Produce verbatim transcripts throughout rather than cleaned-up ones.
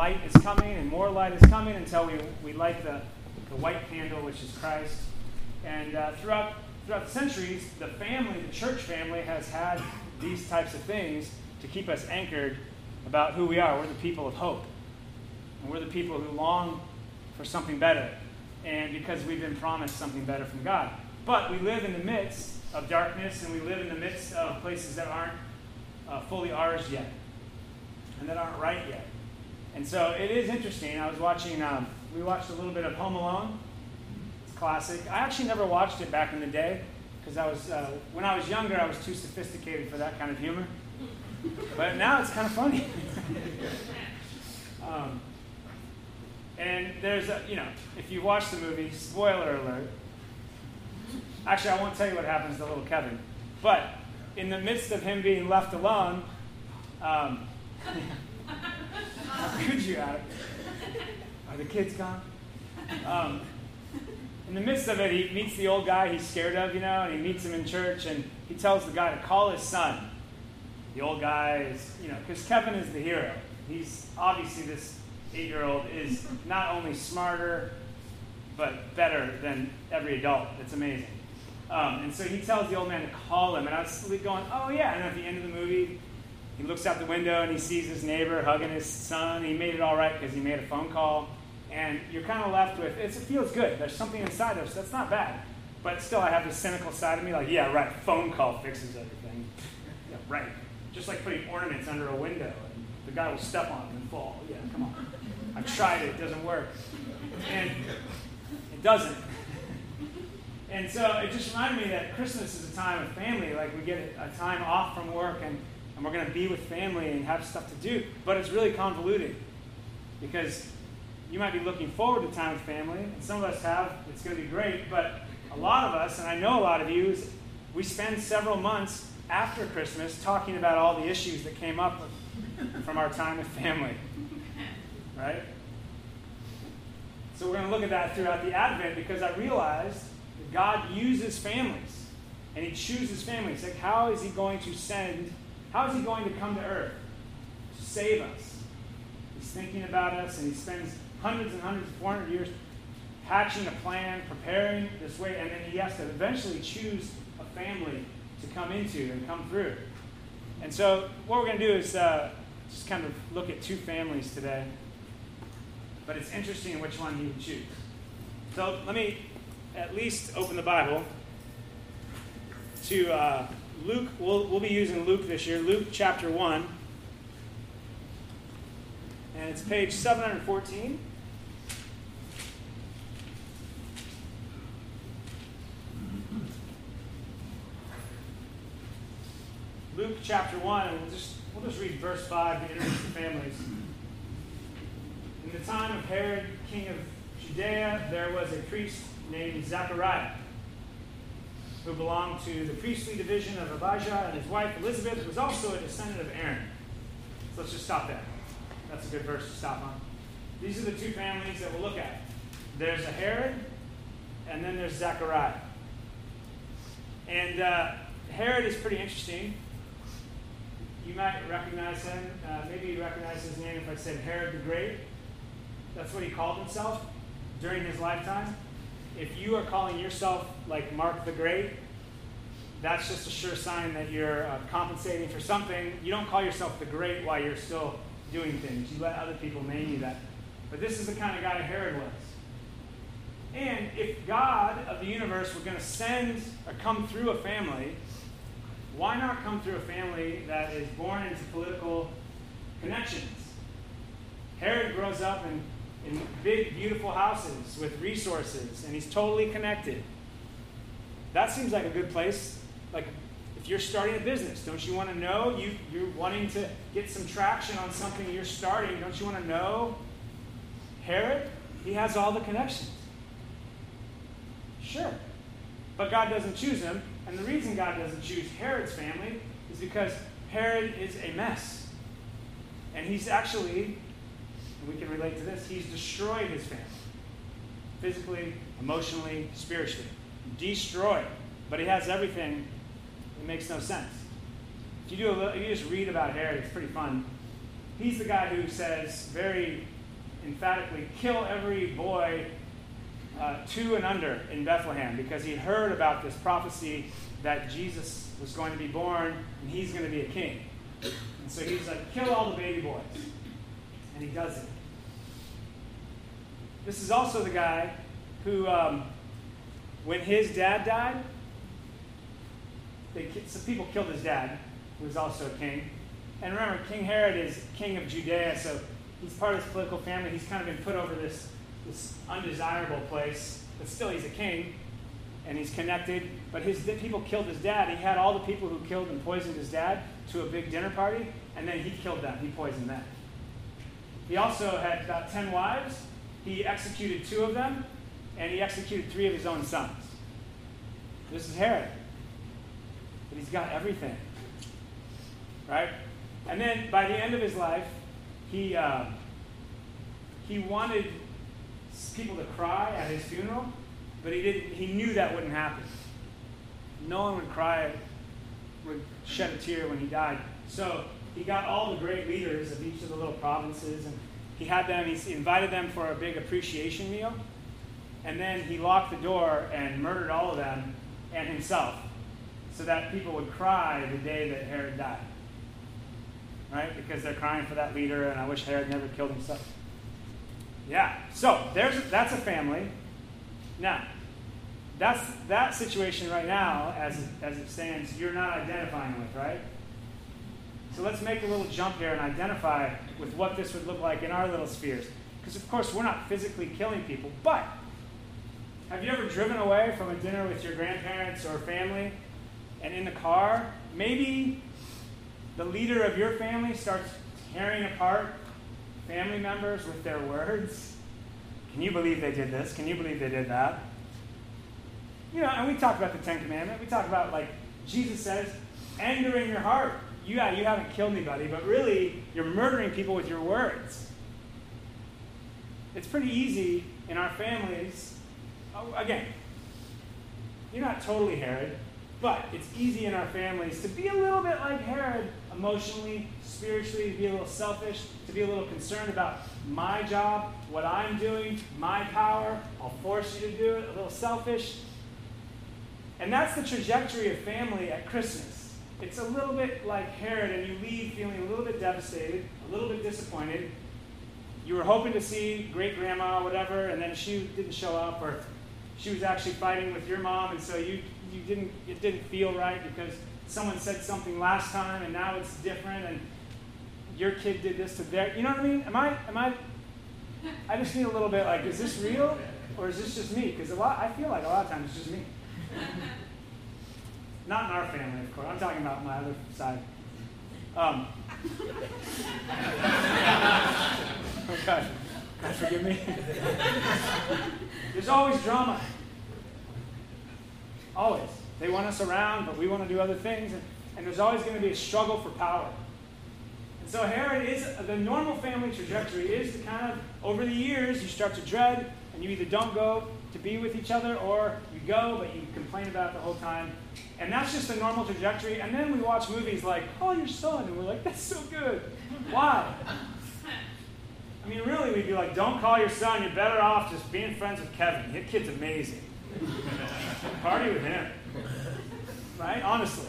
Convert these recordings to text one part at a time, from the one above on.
light is coming and more light is coming until we, we light the, the white candle, which is Christ. And uh, throughout, throughout the centuries, the family, the church family, has had these types of things to keep us anchored about who we are. We're the people of hope. And we're the people who long for something better. And because we've been promised something better from God. But we live in the midst of darkness, and we live in the midst of places that aren't uh, fully ours yet. And that aren't right yet. And so it is interesting. I was watching, um, we watched a little bit of Home Alone. It's classic. I actually never watched it back in the day. Because I was, uh, when I was younger, I was too sophisticated for that kind of humor. But now it's kind of funny. um, and there's, a, you know, if you watch the movie, spoiler alert. Actually, I won't tell you what happens to little Kevin. But in the midst of him being left alone, um, how could you, Adam? Are the kids gone? Um, in the midst of it, he meets the old guy he's scared of, you know, and he meets him in church, and he tells the guy to call his son. The old guy is, you know, because Kevin is the hero. He's obviously, this eight-year-old is not only smarter, but better than every adult. It's amazing. Um, and so he tells the old man to call him, and I was going, oh yeah. And at the end of the movie, he looks out the window and he sees his neighbor hugging his son. He made it all right because he made a phone call. And you're kind of left with, it's, it feels good. There's something inside of us that's not bad. But still, I have this cynical side of me, like, yeah, right, phone call fixes everything. Yeah, right. Just like putting ornaments under a window, and the guy will step on them and fall. Yeah, come on. I've tried it, it doesn't work. And it doesn't. And so it just reminded me that Christmas is a time of family. Like, we get a time off from work, and, and we're going to be with family and have stuff to do. But it's really convoluted. Because you might be looking forward to time with family, and some of us have. It's going to be great. But a lot of us, and I know a lot of you, is we spend several months after Christmas talking about all the issues that came up with, from our time with family. Right? So we're going to look at that throughout the Advent, because I realized that God uses families. And he chooses families. Like, how is he going to send, how is he going to come to earth to save us? He's thinking about us, and he spends hundreds and hundreds, four hundred years hatching a plan, preparing this way, and then he has to eventually choose a family to come into and come through. And so what we're going to do is uh, just kind of look at two families today. But it's interesting which one he would choose. So let me at least open the Bible to uh, Luke. We'll, we'll be using Luke this year. Luke chapter one. And it's page seven fourteen. Luke chapter one, and we'll just, we'll just read verse five to introduce the families. In the time of Herod, king of Judea, there was a priest named Zechariah, who belonged to the priestly division of Abijah, and his wife Elizabeth was also a descendant of Aaron. So let's just stop there. That's a good verse to stop on. These are the two families that we'll look at. There's a Herod, and then there's Zechariah. And uh, Herod is pretty interesting. You might recognize him. Uh, maybe you recognize his name if I said Herod the Great. That's what he called himself during his lifetime. If you are calling yourself like Mark the Great, that's just a sure sign that you're uh, compensating for something. You don't call yourself the Great while you're still doing things. You let other people name you that. But this is the kind of guy Herod was. And if God of the universe were going to send or come through a family, why not come through a family that is born into political connections? Herod grows up in, in big, beautiful houses with resources, and he's totally connected. That seems like a good place. Like, if you're starting a business, don't you want to know? You, you're wanting to get some traction on something you're starting. Don't you want to know? Herod, he has all the connections. Sure. But God doesn't choose him. And the reason God doesn't choose Herod's family is because Herod is a mess. And he's actually, and we can relate to this, he's destroyed his family. Physically, emotionally, spiritually. Destroyed. But he has everything. It makes no sense. If you do a little, if you just read about Herod, it's pretty fun. he's the guy who says very emphatically, kill every boy uh, two and under in Bethlehem, because he heard about this prophecy that Jesus was going to be born and he's going to be a king. And so he's like, kill all the baby boys. And he does it. This is also the guy who, um, when his dad died, they, some people killed his dad, who was also a king. And remember, King Herod is king of Judea, so he's part of his political family. He's kind of been put over this, this undesirable place, but still he's a king, and he's connected. But his people killed his dad. He had all the people who killed and poisoned his dad to a big dinner party, and then he killed them. He poisoned them. He also had about ten wives. He executed two of them, and he executed three of his own sons. This is Herod. But he's got everything. Right? And then by the end of his life, he, uh, he wanted people to cry at his funeral, but he didn't. He knew that wouldn't happen. No one would cry, would shed a tear when he died. So he got all the great leaders of each of the little provinces, and he had them, he invited them for a big appreciation meal, and then he locked the door and murdered all of them and himself, so that people would cry the day that Herod died. Right? Because they're crying for that leader, and I wish Herod never killed himself. Yeah, so there's that's a family. Now, that's that situation right now, as it, as it stands, you're not identifying with, right? So let's make a little jump here and identify with what this would look like in our little spheres. Because, of course, we're not physically killing people, but have you ever driven away from a dinner with your grandparents or family, and in the car, maybe the leader of your family starts tearing apart family members with their words? Can you believe they did this? Can you believe they did that? You know, and we talk about the Ten Commandments. We talk about, like, Jesus says, anger in your heart. Yeah, you haven't killed anybody, but really, you're murdering people with your words. It's pretty easy in our families. Oh, again, you're not totally Herod, but it's easy in our families to be a little bit like Herod, emotionally, spiritually, to be a little selfish, to be a little concerned about my job, what I'm doing, my power. I'll force you to do it, a little selfish. And that's the trajectory of family at Christmas. It's a little bit like Herod, and you leave feeling a little bit devastated, a little bit disappointed. You were hoping to see great-grandma or whatever, and then she didn't show up, or she was actually fighting with your mom, and so you, you didn't it didn't feel right because someone said something last time, and now it's different, and your kid did this to their... You know what I mean? Am I... Am I... I just need a little bit like, is this real, or is this just me? Because a lot, I feel like a lot of times it's just me. Not in our family, of course. I'm talking about my other side. Um, oh, God. God, forgive me. There's always drama. Always. They want us around, but we want to do other things. And, and there's always going to be a struggle for power. And so Herod is, the normal family trajectory is to kind of, over the years, you start to dread, and you either don't go to be with each other, or you go, but you complain about it the whole time. And that's just the normal trajectory. And then we watch movies like, oh, your son. And we're like, that's so good. Why? I mean, really, we'd be like, don't call your son. You're better off just being friends with Kevin. That kid's amazing. Party with him. Right? Honestly.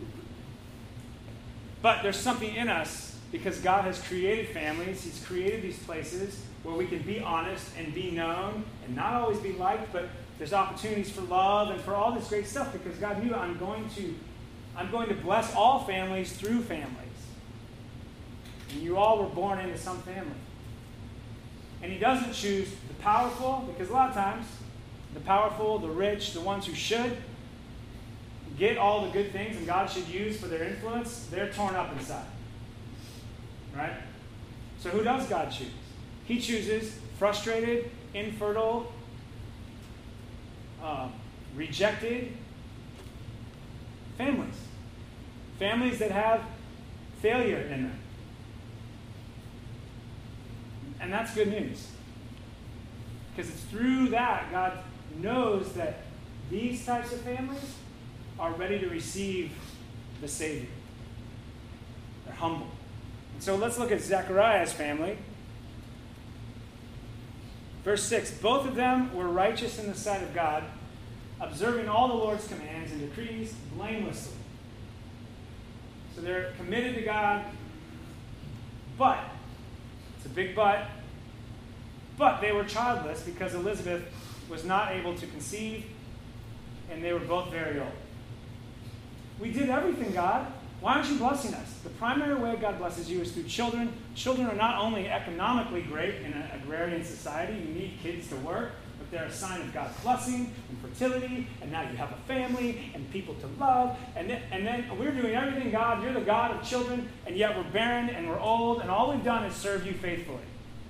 But there's something in us, because God has created families. He's created these places where we can be honest and be known and not always be liked, but there's opportunities for love and for all this great stuff, because God knew I'm going to, I'm going to bless all families through families. And you all were born into some family. And he doesn't choose the powerful, because a lot of times the powerful, the rich, the ones who should get all the good things and God should use for their influence, they're torn up inside. Right? So who does God choose? He chooses frustrated, infertile, uh, rejected families. Families that have failure in them. And that's good news. Because it's through that God knows that these types of families are ready to receive the Savior. They're humble. And So let's look at Zechariah's family. Verse six, both of them were righteous in the sight of God, observing all the Lord's commands and decrees blamelessly. So they're committed to God, but, it's a big but, but they were childless because Elizabeth was not able to conceive, and they were both very old. We did everything, God. Why aren't you blessing us? The primary way God blesses you is through children. Children are not only economically great in an agrarian society, you need kids to work, but they're a sign of God's blessing and fertility, and now you have a family and people to love. And then, and then we're doing everything, God. You're the God of children, and yet we're barren and we're old, and all we've done is serve you faithfully.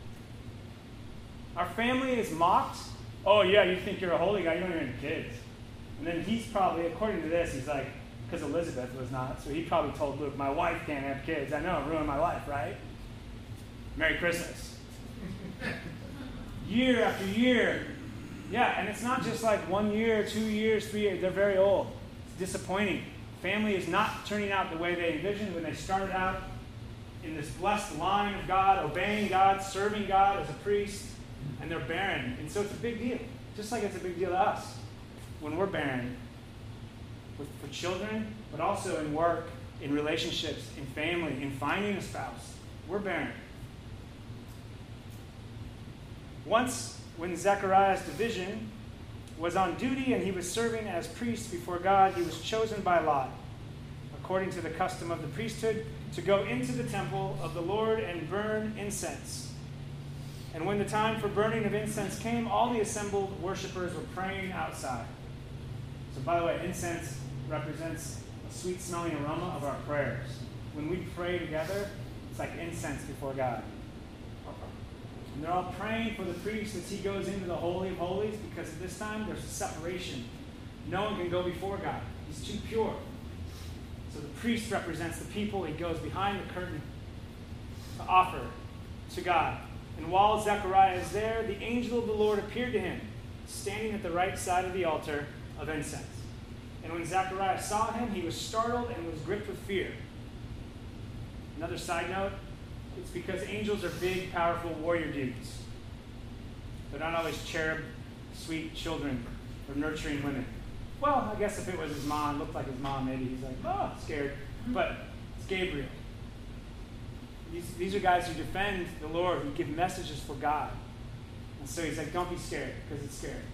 Our family is mocked. Oh, yeah, you think you're a holy guy. You don't even have kids. And then he's probably, according to this, he's like, because Elizabeth was not, so he probably told Luke, my wife can't have kids. I know, it ruined my life, right? Merry Christmas. Year after year. Yeah, and it's not just like one year, two years, three years. They're very old. It's disappointing. Family is not turning out the way they envisioned when they started out in this blessed line of God, obeying God, serving God as a priest, and they're barren. And so it's a big deal. Just like it's a big deal to us when we're barren. With, for children, but also in work, in relationships, in family, in finding a spouse. We're barren. Once, when Zechariah's division was on duty and he was serving as priest before God, he was chosen by lot, according to the custom of the priesthood, to go into the temple of the Lord and burn incense. And when the time for burning of incense came, all the assembled worshipers were praying outside. So, by the way, incense represents a sweet-smelling aroma of our prayers. When we pray together, it's like incense before God. And they're all praying for the priest as he goes into the Holy of Holies, because at this time there's a separation. No one can go before God. He's too pure. So the priest represents the people. He goes behind the curtain to offer to God. And while Zechariah is there, the angel of the Lord appeared to him, standing at the right side of the altar of incense. And when Zechariah saw him, he was startled and was gripped with fear. Another side note, it's because angels are big, powerful warrior dudes. They're not always cherub, sweet children or nurturing women. Well, I guess if it was his mom, looked like his mom, maybe he's like, oh, scared. But it's Gabriel. These, these are guys who defend the Lord, who give messages for God. And so he's like, don't be scared, because it's scary.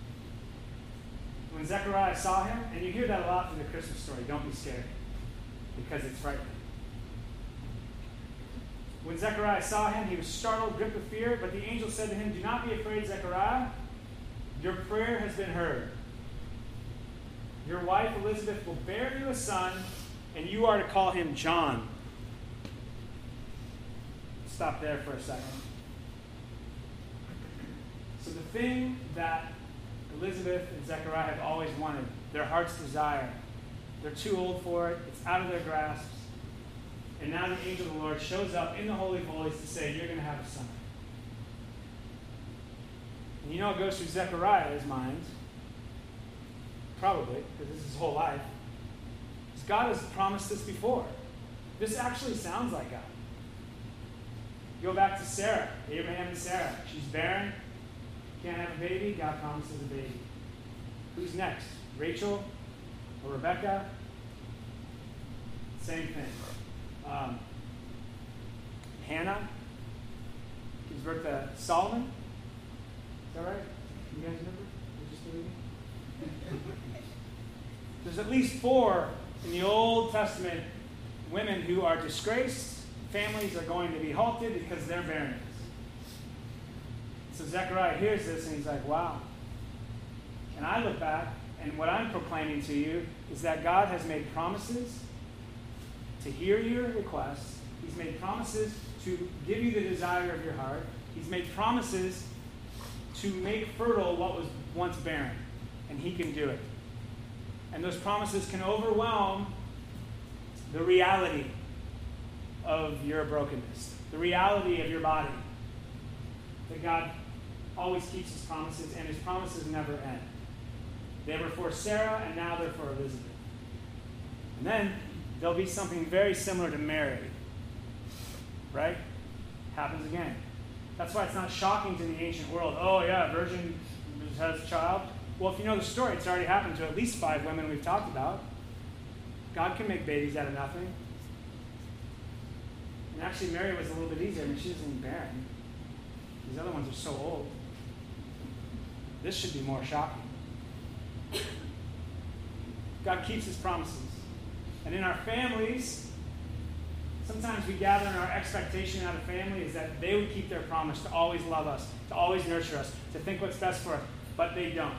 When Zechariah saw him, and you hear that a lot from the Christmas story, don't be scared, because it's frightening. When Zechariah saw him, he was startled, gripped with fear, but the angel said to him, do not be afraid, Zechariah. Your prayer has been heard. Your wife Elizabeth will bear you a son, and you are to call him John. Stop there for a second. So the thing that Elizabeth and Zechariah have always wanted, their heart's desire, they're too old for it, it's out of their grasps, and now the angel of the Lord shows up in the Holy of Holies to say, you're going to have a son. And you know what goes through Zechariah's mind? Probably, because this is his whole life. Is God has promised this before. This actually sounds like God. Go back to Sarah, Abraham and Sarah. She's barren, can't have a baby. God promises a baby. Who's next? Rachel or Rebecca? Same thing. Um, Hannah gives birth to Solomon. Is that right? You guys remember? You just believe me? There's at least four in the Old Testament women who are disgraced. Families are going to be halted because they're barren. So Zechariah hears this and he's like, wow. And I look back, and what I'm proclaiming to you is that God has made promises to hear your requests. He's made promises to give you the desire of your heart. He's made promises to make fertile what was once barren. And he can do it. And those promises can overwhelm the reality of your brokenness, the reality of your body. That God always keeps his promises, and his promises never end. They were for Sarah, and now they're for Elizabeth. And then there'll be something very similar to Mary. right? Happens again. That's why it's not shocking to the ancient world. Oh, yeah, a virgin has a child. Well, if you know the story, it's already happened to at least five women we've talked about. God can make babies out of nothing. And actually, Mary was a little bit easier. I mean, she isn't even barren. These other ones are so old. This should be more shocking. God keeps his promises. And in our families, sometimes we gather and our expectation out of family is that they would keep their promise to always love us, to always nurture us, to think what's best for us. But they don't.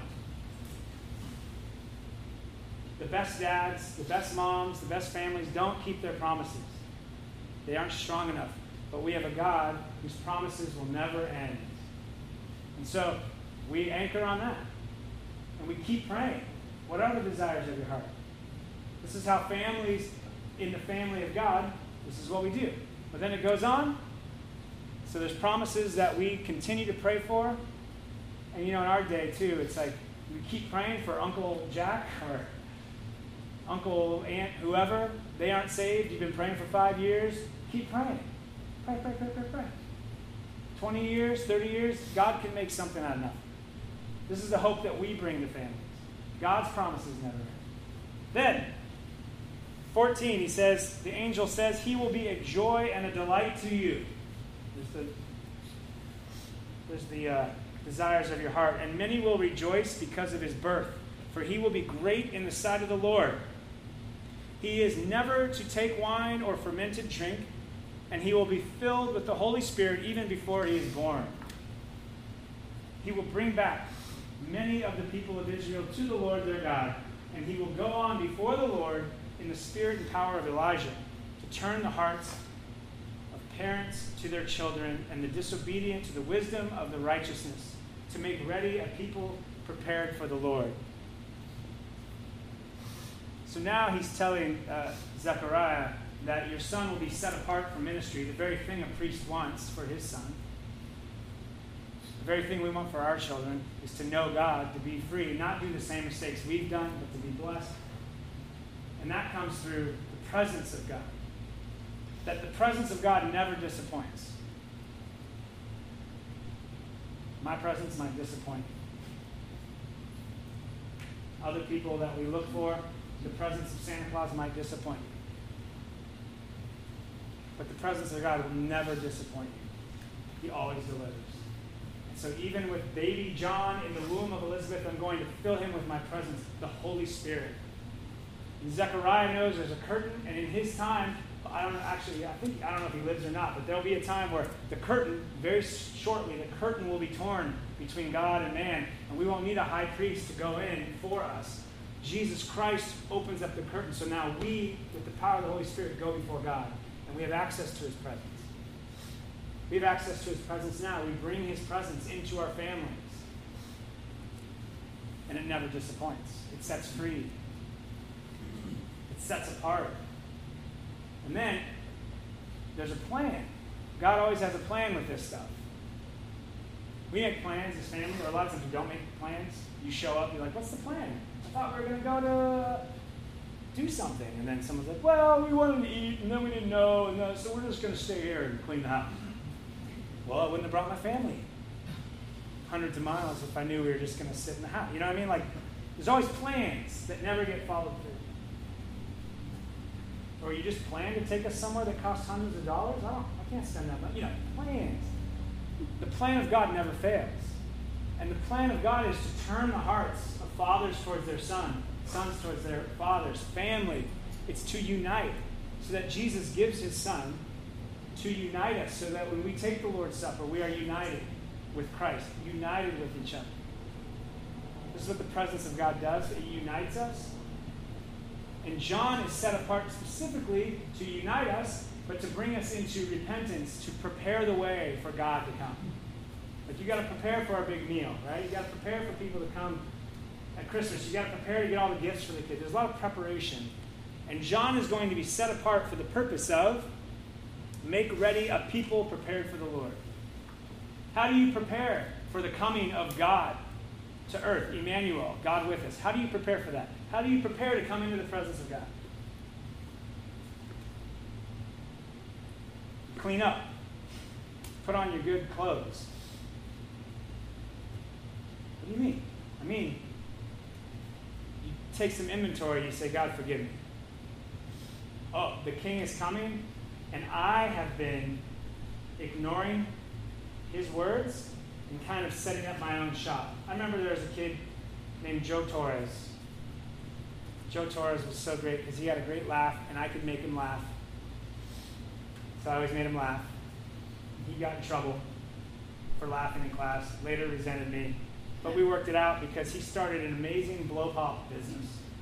The best dads, the best moms, the best families don't keep their promises. They aren't strong enough. But we have a God whose promises will never end. And so we anchor on that. And we keep praying. What are the desires of your heart? This is how families in the family of God, this is what we do. But then it goes on. So there's promises that we continue to pray for. And you know, in our day too, it's like we keep praying for Uncle Jack or Uncle, Aunt, whoever. They aren't saved. You've been praying for five years. Keep praying. Pray, pray, pray, pray, pray. twenty years, thirty years, God can make something out of nothing. This is the hope that we bring to families. God's promises never end. Then, fourteen, he says, the angel says, he will be a joy and a delight to you. There's the, there's the uh, desires of your heart. And many will rejoice because of his birth, for he will be great in the sight of the Lord. He is never to take wine or fermented drink, and he will be filled with the Holy Spirit even before he is born. He will bring back many of the people of Israel to the Lord their God, and he will go on before the Lord in the spirit and power of Elijah to turn the hearts of parents to their children and the disobedient to the wisdom of the righteousness, to make ready a people prepared for the Lord. So now he's telling uh, Zechariah that your son will be set apart for ministry, the very thing a priest wants for his son. The very thing we want for our children is to know God, to be free, not do the same mistakes we've done, but to be blessed. And that comes through the presence of God. That the presence of God never disappoints. My presence might disappoint. Other people that we look for, the presence of Santa Claus might disappoint you. But the presence of God will never disappoint you. He always delivers. And so even with baby John in the womb of Elizabeth, I'm going to fill him with my presence, the Holy Spirit. And Zechariah knows there's a curtain, and in his time, I don't know, actually, I think, I don't know if he lives or not, but there'll be a time where the curtain, very shortly, the curtain will be torn between God and man, and we won't need a high priest to go in for us. Jesus Christ opens up the curtain, so now we, with the power of the Holy Spirit, go before God, and we have access to his presence. We have access to his presence now. We bring his presence into our families, and it never disappoints. It sets free. It sets apart. And then, there's a plan. God always has a plan with this stuff. We make plans as family, or a lot of times we don't make plans. You show up, you're like, what's the plan? I thought we were going to go to do something. And then someone's like, well, we wanted to eat, and then we didn't know, and then, so we're just going to stay here and clean the house. Well, I wouldn't have brought my family hundreds of miles if I knew we were just going to sit in the house. You know what I mean? Like, there's always plans that never get followed through. Or you just plan to take us somewhere that costs hundreds of dollars? I don't, I can't spend that money. You know, plans. The plan of God never fails. And the plan of God is to turn the hearts of fathers towards their sons, sons towards their fathers, family. It's to unite, so that Jesus gives his son to unite us, so that when we take the Lord's Supper, we are united with Christ, united with each other. This is what the presence of God does. It unites us. And John is set apart specifically to unite us, but to bring us into repentance, to prepare the way for God to come. Like, you got to prepare for our big meal, right? You got to prepare for people to come at Christmas. You got to prepare to get all the gifts for the kids. There's a lot of preparation. And John is going to be set apart for the purpose of make ready a people prepared for the Lord. How do you prepare for the coming of God to earth? Emmanuel, God with us. How do you prepare for that? How do you prepare to come into the presence of God? clean up. Put on your good clothes. What do you mean? I mean, you take some inventory and you say, God, forgive me. Oh, the king is coming, and I have been ignoring his words and kind of setting up my own shop. I remember there was a kid named Joe Torres. Joe Torres was so great because he had a great laugh, and I could make him laugh. So I always made him laugh. He got in trouble for laughing in class, later resented me. But we worked it out because he started an amazing blow pop business.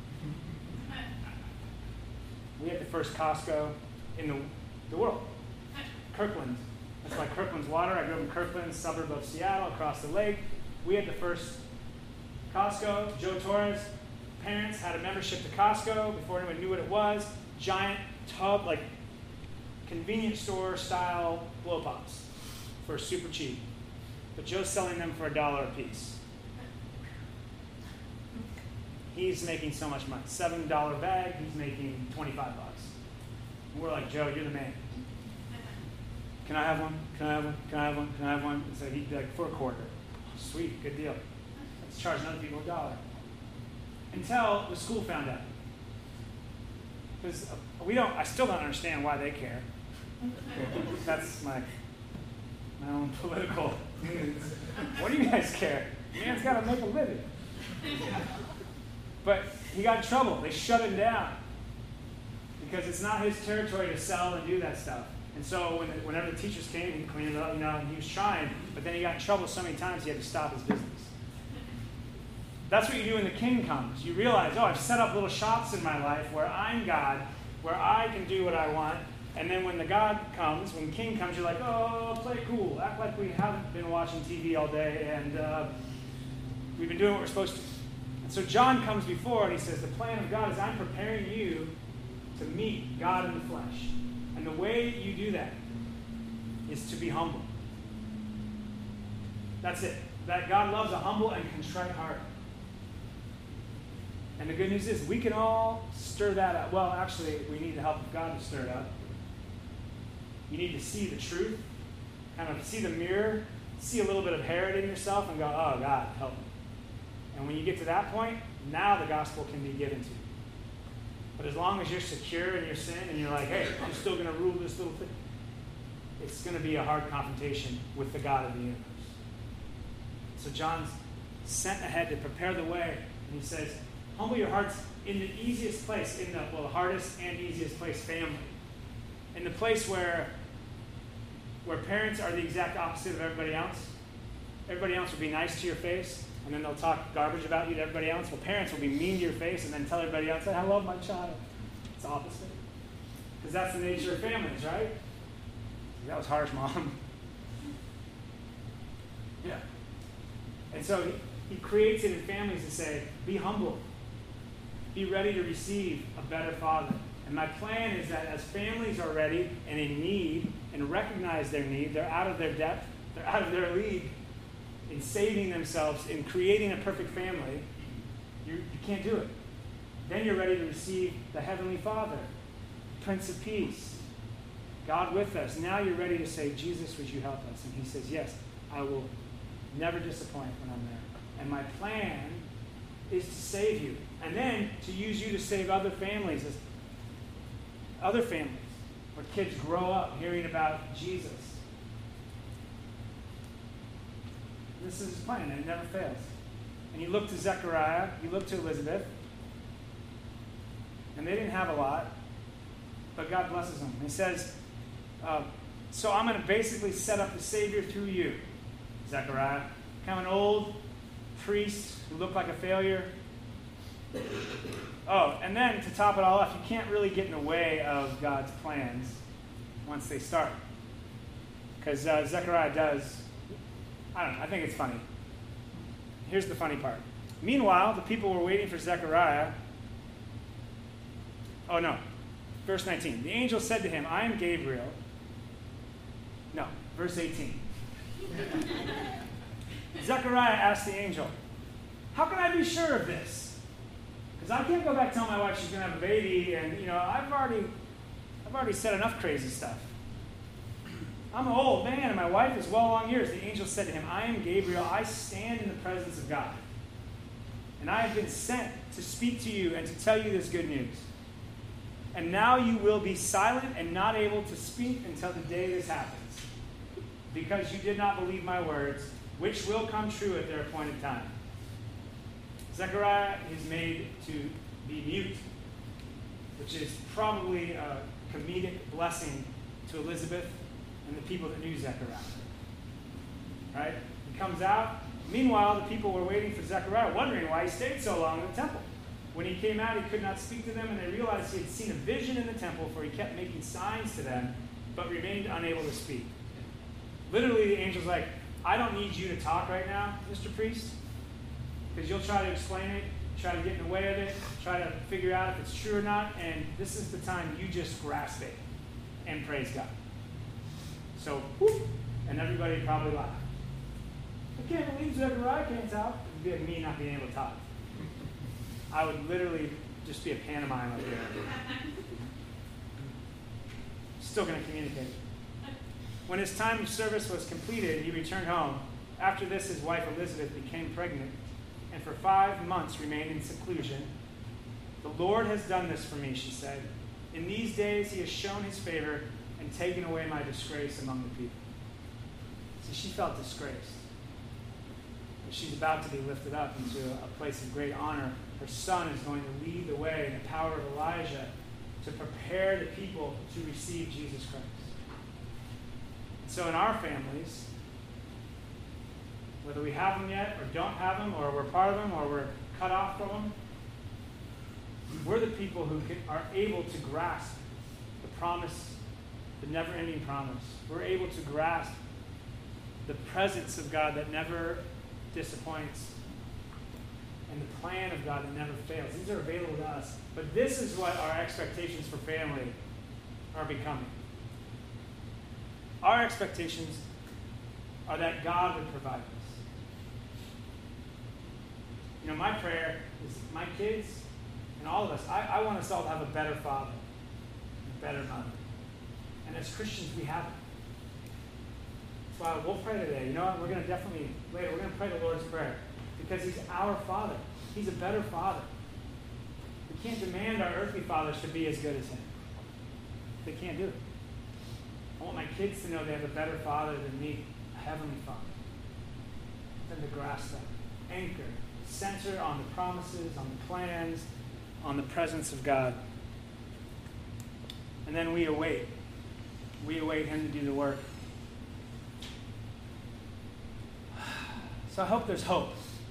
We had the first Costco in the, the world. Kirkland. That's why Kirkland's Water. I grew up in Kirkland, suburb of Seattle, across the lake. We had the first Costco. Joe Torres' parents had a membership to Costco before anyone knew what it was. Giant tub, like convenience store style blow pops for super cheap. But Joe's selling them for a dollar a piece. He's making so much money. seven dollar bag, he's making twenty-five bucks. And we're like, Joe, you're the man. Can I have one? Can I have one? Can I have one? Can I have one? And so he'd be like, for a quarter. Sweet, good deal. Let's charge other people a dollar. Until the school found out. Because we don't, I still don't understand why they care. That's my, my own political news. What do you guys care? Man's got to make a living. But he got in trouble. They shut him down. Because it's not his territory to sell and do that stuff. And so when the, whenever the teachers came, he cleaned it up, you know, and he was trying. But then he got in trouble so many times he had to stop his business. That's what you do when the king comes. You realize, oh, I've set up little shops in my life where I'm God, where I can do what I want. And then when the God comes, when the king comes, you're like, oh, play it cool. Act like we haven't been watching T V all day and uh, we've been doing what we're supposed to. And so John comes before and he says, the plan of God is I'm preparing you to meet God in the flesh. And the way you do that is to be humble. That's it. That God loves a humble and contrite heart. And the good news is we can all stir that up. Well, actually, we need the help of God to stir it up. You need to see the truth, kind of see the mirror, see a little bit of Herod in yourself and go, oh, God, help me. And when you get to that point, now the gospel can be given to you. But as long as you're secure in your sin and you're like, hey, I'm still going to rule this little thing, it's going to be a hard confrontation with the God of the universe. So John's sent ahead to prepare the way. And he says, humble your hearts in the easiest place, in the, well, the hardest and easiest place, family. In the place where, where parents are the exact opposite of everybody else. Everybody else will be nice to your face, and then they'll talk garbage about you to everybody else. Well, parents will be mean to your face and then tell everybody else, I love my child. It's the opposite. Because that's the nature of families, right? That was harsh, Mom. Yeah. And so he, he creates it in families to say, be humble. Be ready to receive a better father. And my plan is that as families are ready and in need and recognize their need, they're out of their depth, they're out of their league, in saving themselves, in creating a perfect family, you, you can't do it. Then you're ready to receive the Heavenly Father, Prince of Peace, God with us. Now you're ready to say, Jesus, would you help us? And he says, yes, I will never disappoint when I'm there. And my plan is to save you. And then to use you to save other families, other families, where kids grow up hearing about Jesus. This is his plan, and it never fails. And you look to Zechariah, you look to Elizabeth, and they didn't have a lot, but God blesses them. He says, uh, so I'm going to basically set up the Savior through you, Zechariah. Kind of an old priest who looked like a failure. Oh, and then to top it all off, you can't really get in the way of God's plans once they start. Because uh, Zechariah does, I don't know, I think it's funny. Here's the funny part. Meanwhile, the people were waiting for Zechariah. Oh, no. Verse nineteen. The angel said to him, I am Gabriel. No, verse eighteen. Zechariah asked the angel, how can I be sure of this? Because I can't go back and tell my wife she's going to have a baby, and, you know, I've already, I've already said enough crazy stuff. I'm an old man, and my wife is well along years. The angel said to him, I am Gabriel. I stand in the presence of God. And I have been sent to speak to you and to tell you this good news. And now you will be silent and not able to speak until the day this happens, because you did not believe my words, which will come true at their appointed time. Zechariah is made to be mute, which is probably a comedic blessing to Elizabeth and the people that knew Zechariah. Right? He comes out. Meanwhile, the people were waiting for Zechariah, wondering why he stayed so long in the temple. When he came out, he could not speak to them, and they realized he had seen a vision in the temple, for he kept making signs to them, but remained unable to speak. Literally, the angel's like, I don't need you to talk right now, Mister Priest, because you'll try to explain it, try to get in the way of it, try to figure out if it's true or not, and this is the time you just grasp it and praise God. So, whoop, and everybody probably laughed. I can't believe Zechariah can't talk. It would be like me not being able to talk. I would literally just be a pantomime up here. Still going to communicate. When his time of service was completed, he returned home. After this, his wife Elizabeth became pregnant, and for five months remained in seclusion. The Lord has done this for me, she said. In these days he has shown his favor and taken away my disgrace among the people. See, she felt disgraced. But she's about to be lifted up into a place of great honor. Her son is going to lead the way in the power of Elijah to prepare the people to receive Jesus Christ. So in our families, whether we have them yet or don't have them, or we're part of them, or we're cut off from them, we're the people who can, are able to grasp the promise, the never-ending promise. We're able to grasp the presence of God that never disappoints, and the plan of God that never fails. These are available to us. But this is what our expectations for family are becoming. Our expectations are that God would provide us. You know, my prayer is my kids and all of us, I, I want us all to have a better father, a better mother. And as Christians, we have it. That's why we'll pray today. You know what? We're going to definitely, later, we're going to pray the Lord's Prayer. Because he's our Father. He's a better Father. We can't demand our earthly fathers to be as good as him. They can't do it. I want my kids to know they have a better Father than me, a heavenly Father. Then to grasp that. Anchor. Center on the promises, on the plans, on the presence of God. And then we await. We await him to do the work. So I hope there's hope.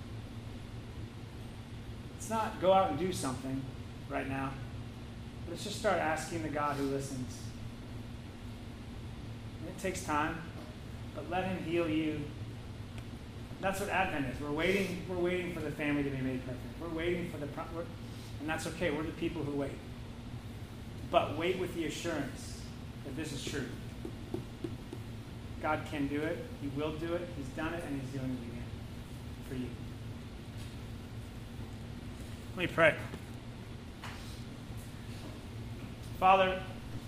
Let's not go out and do something right now. Let's just start asking the God who listens. And it takes time, but let him heal you. That's what Advent is. We're waiting. We're waiting for the family to be made perfect. We're waiting for the, we're, and that's okay. We're the people who wait. But wait with the assurance that this is true. God can do it. He will do it. He's done it, and he's doing it again for you. Let me pray. Father,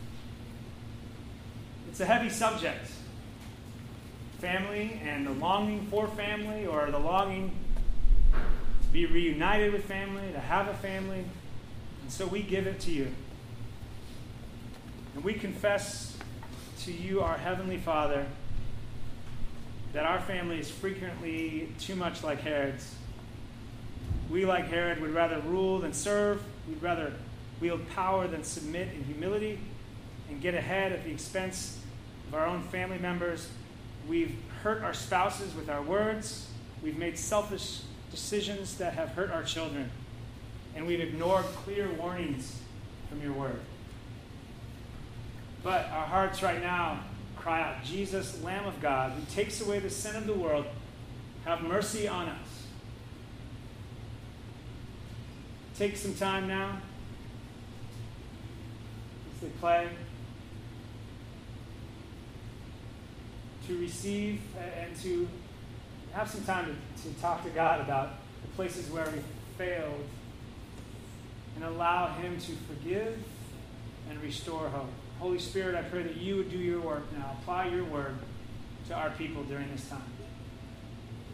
it's a heavy subject. Family and the longing for family, or the longing to be reunited with family, to have a family. And so we give it to you. And we confess to you, our Heavenly Father, that our family is frequently too much like Herod's. We, like Herod, would rather rule than serve. We'd rather wield power than submit in humility and get ahead at the expense of our own family members. We've hurt our spouses with our words. We've made selfish decisions that have hurt our children. And we've ignored clear warnings from your word. But our hearts right now cry out, Jesus, Lamb of God, who takes away the sin of the world, have mercy on us. Take some time now as they play to receive and to have some time to, to talk to God about the places where we failed and allow him to forgive and restore hope. Holy Spirit, I pray that you would do your work now. Apply your word to our people during this time.